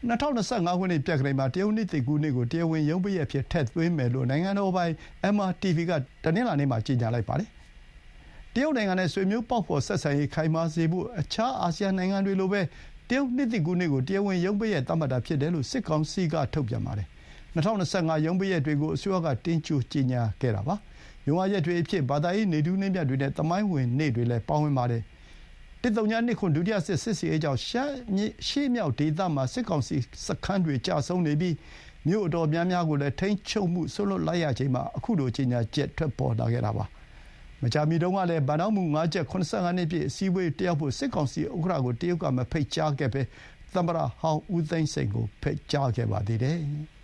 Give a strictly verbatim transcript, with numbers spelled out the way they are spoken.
၂၀၂၅ ခုနှစ်ပြက္ခဒိန်မှာတရုတ်နှစ်သစ်ကူးနေ့ကိုတရားဝင်ရုံးပိတ်ရက်အဖြစ်ထည့်သွင်းမယ်လို့နိုင်ငံတော်ပိုင် အမ် အာ တီ ဗီ ကတနင်္လာနေ့မှာကြေညာလိုက်ပါတယ်။တရုတ်နိုင်ငံနဲ့ဆွေမျိုးပေါက်ဖော်ဆက်ဆံရေးခိုင်မာစေဖို့အခြားအာဆီယံနိုင်ငံတွေလိုပဲတရုတ်နှစ်သစ်ကူးနေ့ကိုတရားဝင်ရုံးပိတ်ရက်သတ်မှတ်တာဖြစ်တယ်လို့စစ်ကောင်စီကထုတ်ပြန်ပါတယ်။၂၀၂၅ ရုံးပိတ်ရက်တွေကိုအစိုးရကတင်းကြိုကြေညာခဲ့တာပါ။ရုံးအားရက်တွေအဖြစ်ဘာသာရေးနေ့ထူးနေ့မြတ်တွေနဲ့သမိုင်းဝင်နေ့တွေလည်းပါဝင်ပါတယ်။၁၉၂၂ ဒုတိယစစ်စစ်ဆင်ရေးကြောင့်ရှမ်းရှေ့မြောက်ဒေသမှာစစ်ကောင်စီစခန်းတွေကျဆုံးနေပြီးမြို့အတော်များများကိုလည်းထိန်းချုပ်မှုဆွတ်လွတ်လိုက်ရချိန်မှာအခုလိုကြေညာချက်ထွက်ပေါ်လာခဲ့တာပါ။မကြာမီတုန်းကလည်းဘဏ္ဍာမှုငါးချက်၇၅နှစ်ပြည့်အစည်းအဝေးတက်ရောက်ဖို့စစ်ကောင်စီဥက္ကဋ္ဌကိုတရုတ်ကမဖိတ်ကြားခဲ့ပဲသမ္မတဟောင်းဦးသိန်းစိန်ကိုဖိတ်ကြားခဲ့ပါသေးတယ်။